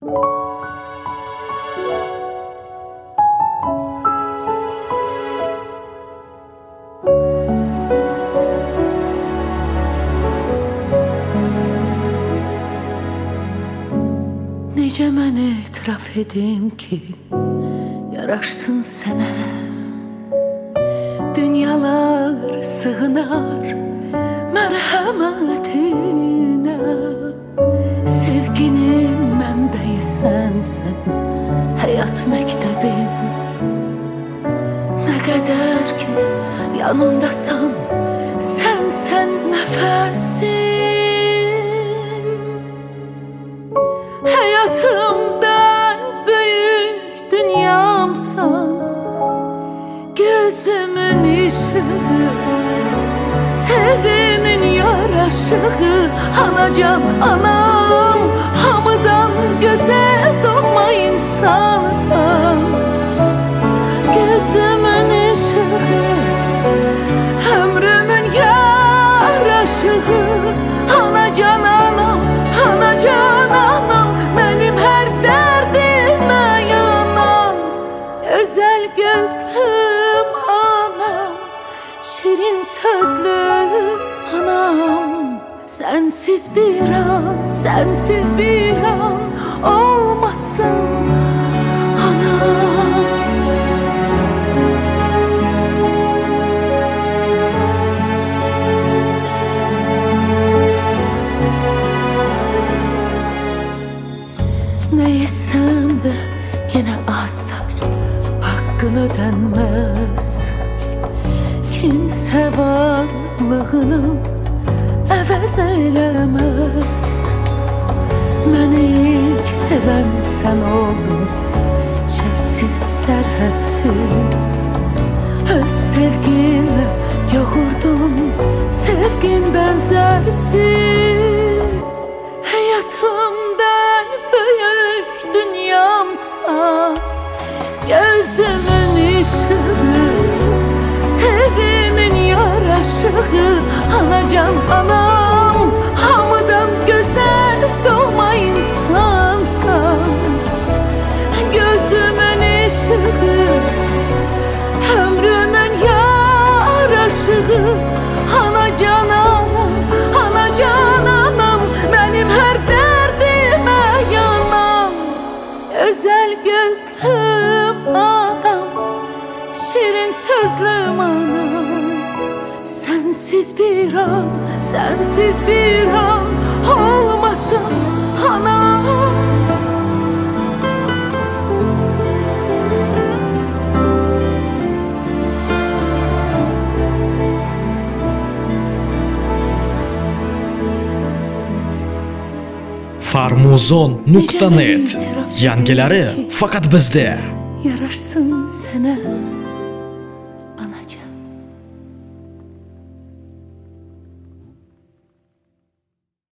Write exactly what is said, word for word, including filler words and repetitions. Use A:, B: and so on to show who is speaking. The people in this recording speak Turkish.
A: Necə mən etiraf edim ki, yaraşsın sənə. Dünyalar sığınar mərhəmətinə. Sevginin mənbəyi sənsən, həyat məktəbim. Nə qədər ki yanımdasan, sənsən nəfəsim. Hayatımdan büyük dünyamsan, gözümün ışığı, evimin yaraşığı. Anacan anam, hamıdan güzel doğma insansan. Gözümün ışığı, ömrümün yaraşığı. Anacan anam, anacan anam, benim her derdime yanan. Özel gözlüm anam, şirin sözlüm anam. Sensiz bir an, sensiz bir an olmasın anam. Ne etsem de gene azdır, hakkın ödenmez. Kimse varlığını əvəz eyləməz. Məni ilk sevən sən oldun, şərtsiz, sərhədsiz. Öz sevginlə yoğurdum, sevgin bənzərsiz. Həyatımdan büyük dünyamsan, gözümün ışığı, evimin yaraşığı. Anacan anam, hamıdan güzel doğma insansan. Gözümün ışığı, ömrümün yaraşığı. Anacan anam, anacan anam, benim her derdime yanan. Özel gözlüm anam, şirin sözlüm anam. Sensiz bir an, sensiz bir an olmasın anam.
B: farmuzon nokta net. Yangilari faqat bizda.
A: Yaraşsın sənə